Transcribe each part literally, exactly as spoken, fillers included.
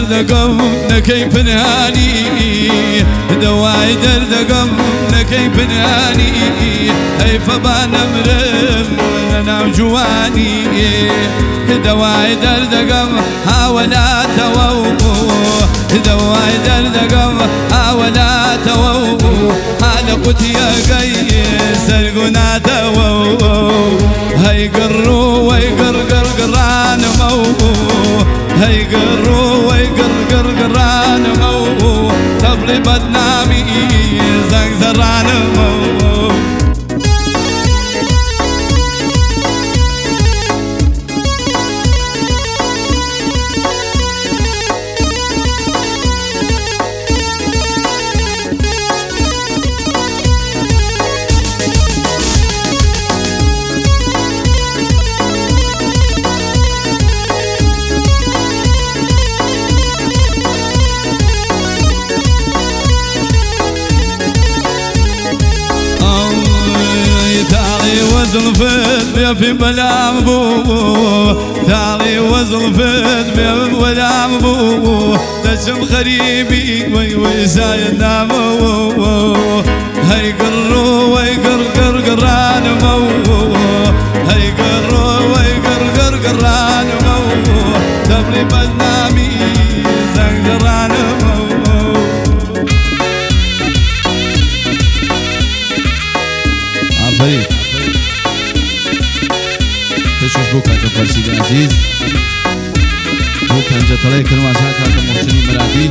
دردقم نكي بنهاني دواي دردقم نكي بنهاني هي فبان مرم انا جواني دواي دردقم حاولا توو دواي دردقم حاولا توو حالقت يا قيس القنا توو هي قرو ويقر قر قران مو هي قرو ويقر قر قران مو طبل بدنامي زنزران مو وزلفت بيا في بلام بو تالي وزلفت بيا في بلام بو تشم خريبي وي وي زايد نامو هي قرو وي قر قر قران مو هي قرو وي قر قر قران مو تبلي بدنامي زنقران مو عفريت تشوف بوكا كفرشيد عزيز بوكا انجا طلعي كنوا عشاكا كمحسنين مرادي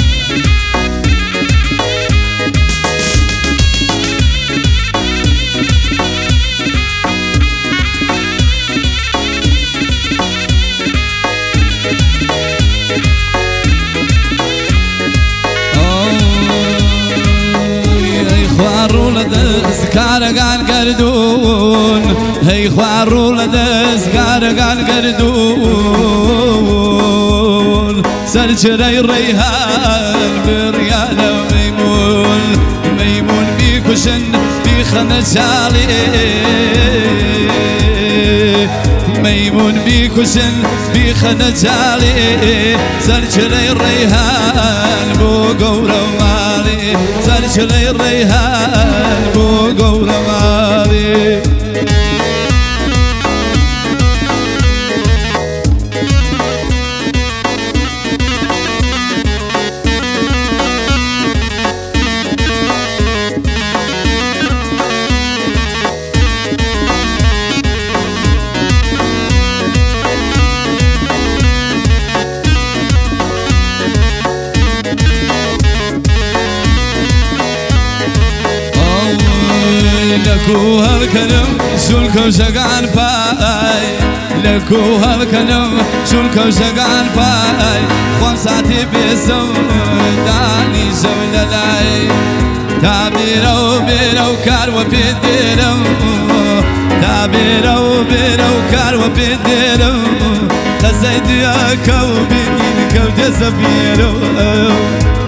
كارغان قردون هي خوارو لدس كارغان قردون سرجري ريهان بريان ميمون ميمون بيكوشن بيخنجالي ميمون بيكوشن بيخنجالي سرجري ريهان بو قورو مالي سرجري ريهان بو قورو مالي لكو هالكلم شولكو شقان باي لكو هالكلم شولكو شقان باي خوام ساعتي بيسم داني جوللاي تابيرو بيرو كار وبيديرم تابيرو بيرو كار وبيديرم خزيد يا كوبي كوتي سبيرو